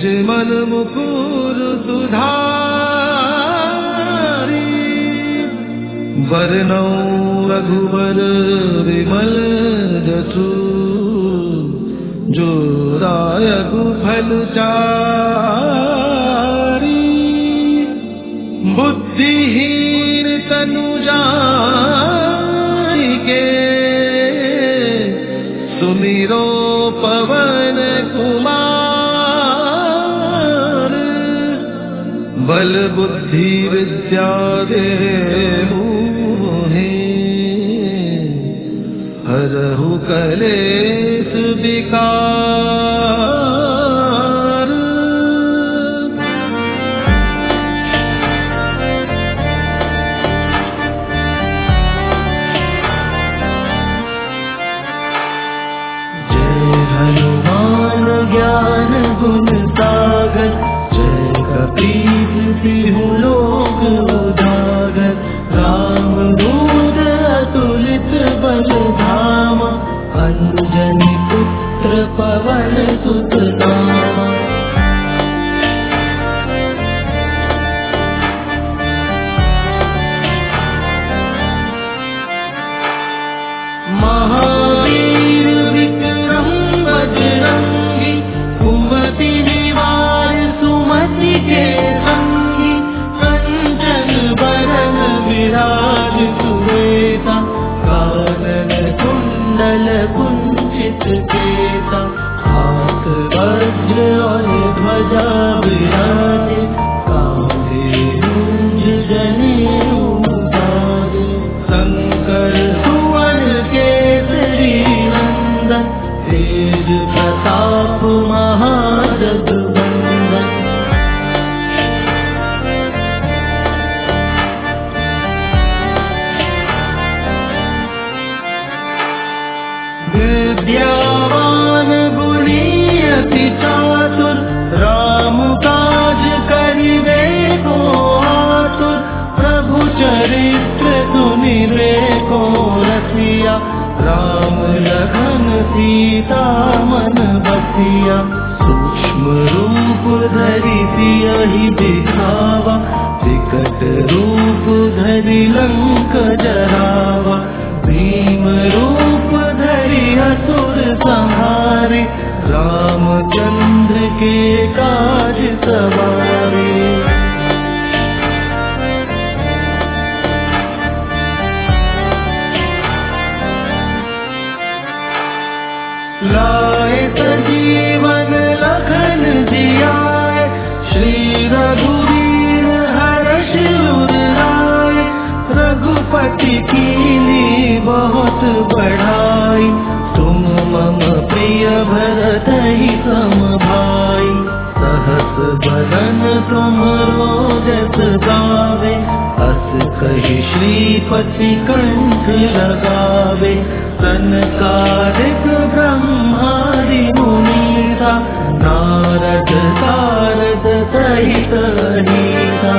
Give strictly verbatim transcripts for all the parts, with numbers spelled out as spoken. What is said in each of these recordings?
निज मन मुकुर सुधारी, बरनौ रघुबर विमल जसु, जो दायक फल चारि। बुद्धिहीन तनु जानिके, सुमिरो पवन कुमार। बल बुद्धि विद्या देहु मोहि, हरहु कलेश विकार। जय हनुमान ज्ञान गुण सागर, जय कपीस तिहु लोक उजागर। राम दूत अतुलित बल धामा, अंजनी पुत्र पवन सुत नामा। महावीर विक्रम बजरंगी, कुमति निवार सुमति के संगी। कंचन बरन विराज सुवेता, कानन कुंडल कुंचित केसा। हाथ वज्र और ध्वजा विराजे, कांधे मूंज जनेऊ धारे। शंकर सुवन केसरी नंदन, तेज प्रताप महाजगवंदन। विद्यावान गुणी अति चातुर, राम काज करिबे को आतुर। प्रभु चरित्र सुनिबे को रसिया, राम लखन सीता मन बसिया। सूक्ष्म रूप धरि सियहि दिखावा, विकट रूप धरि लंक जरावा। भीम रूप धरि असुर संहारे, रामचंद्र के काज सवारे। लाए सजीवन लखन जियाए, श्री रघुवीर हर्ष उर लाए। रघुपति कीन्ही बहुत बढ़ाई, तुम मम प्रिय भरतहि सम भाई। सहस बदन तुम्हरो जस गावे, अस कहि श्रीपति कंठ लगावे। सनकादिक ब्रह्मादि मुनीसा, नारद सारद सहित अहिसा।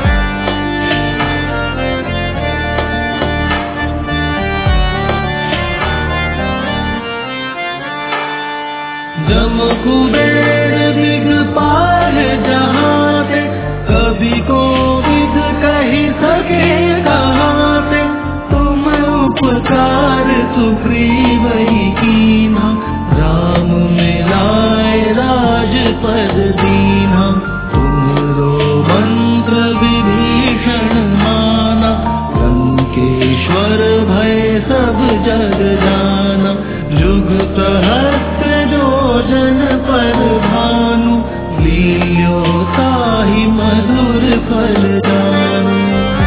जम कुबेर दिगपाल जहाते, कवि कोविद कहि सके कहाते। तुम उपकार सुग्रीवहि कीन्हा, राम मिलाए राजपद दीन्हा। तुमरो मंत्र विभीषण माना, लंकेश्वर भय सब जग जाना। जुग सहस्त्र जो जन पर भानु, लील्यो ताहि मधुर फल जानु।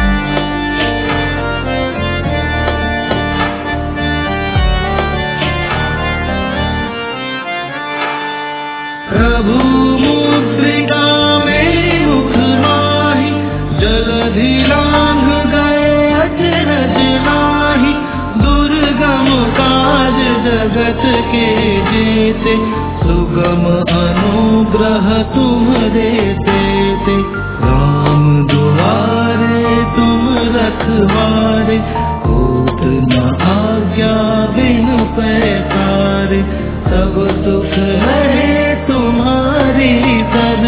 प्रभु मुद्रिका में मुख माहि, जलधि लांघ गए अचरज नाही। दुर्गम काज जगत के जेते, सुगम अनुग्रह तुम्हरे देते। राम दुआरे तुम रखवारे, होत न आज्ञा बिनु पैसारे। सब सुख है तुम्हारी सर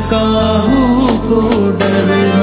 काहू को डरना।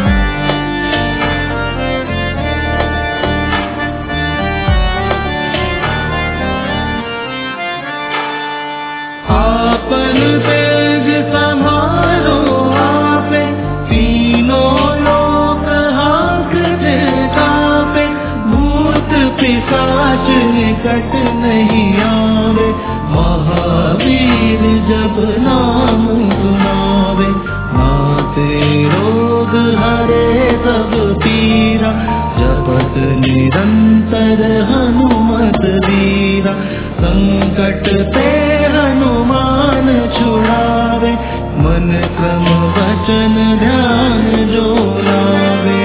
आपन तेज संभालो आपे, तीनों लोक हांकते कांपे, भूत पिशाच निकट नहीं आवे, महावीर जब नाम सुनावे। नाते रोग हरे सब पीरा, जपत निरंतर हनुमत वीरा। संकट ते हनुमान छुड़ावे, मन क्रम वचन ध्यान जो लावे।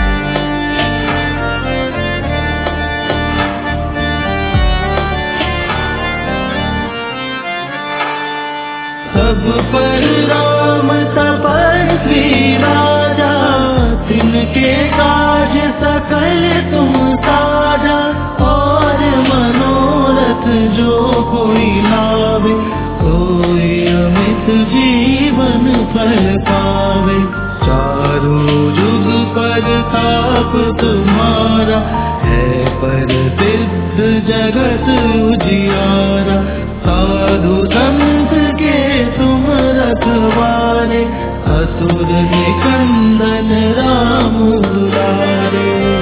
सब पर राम तपस्वी राजा, तिनके काज सकल तुम साजा। और मनोरथ जो कोई लावे, सोई अमित जीवन फल पावे। चारों जुग पर ताप तुम्हारा, है पर सिद्ध जगत उजियारा। साधु संत के तुम रखवारे, असुर निकंदन राम दुलारे।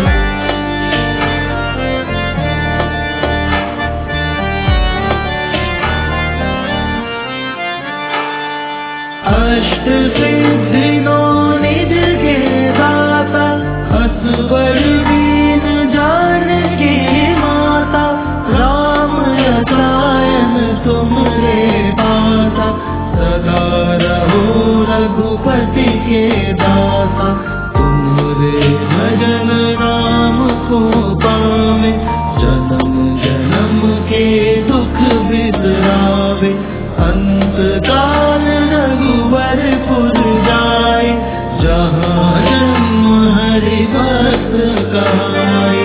अष्ट सिद्धि नौ निध के दाता, असवर दीन जानकी माता। राम रसायन तुमरे पासा, सदा रहो रघुपति के दासा। तुमरे भजन राम को पावे, जन्म जन्म के दुख बिसरावे। अंत काल रघुवर पुर जाए, जहाँ जन्म हरि भक्त कहाए।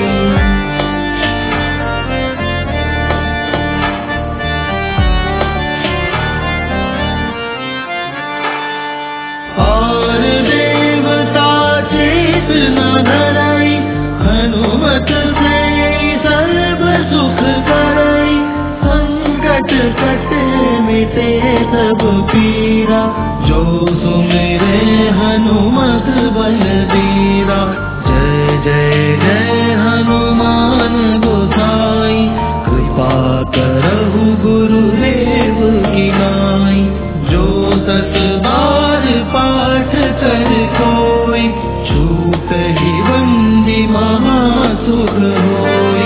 और देवता चेत न धरई, हनुमत से सर्व सुख करई। संकट कटे मिटे सब पीरा, जो सुमिरे हनुमत बलबीरा। जय जय जय हनुमान गोसाई, कृपा करहु गुरुदेव की नाई। जो सत बार पाठ कर कोई, छूट ही बंदी महासुख होई।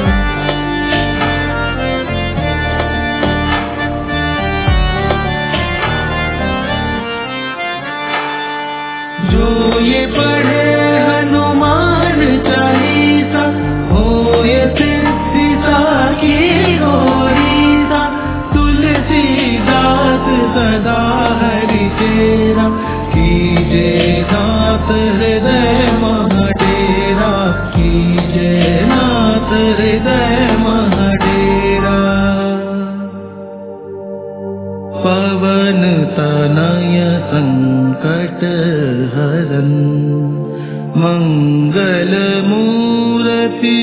जो ये पढ़े हनुमान चालीसा, होए सिद्धि साखी गौरीसा। तुलसीदास सदा हरि चेरा, कीजे नाथ हृदय मह डेरा। कीजे नाथ हृदय मह डेरा। पवन तनय संकट हरन, मंगल मूर्ति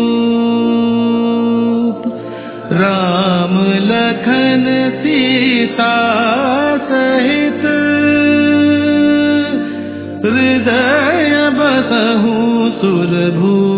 रूप। राम लखन सीता सहित, हृदय बसहु सुरभूप।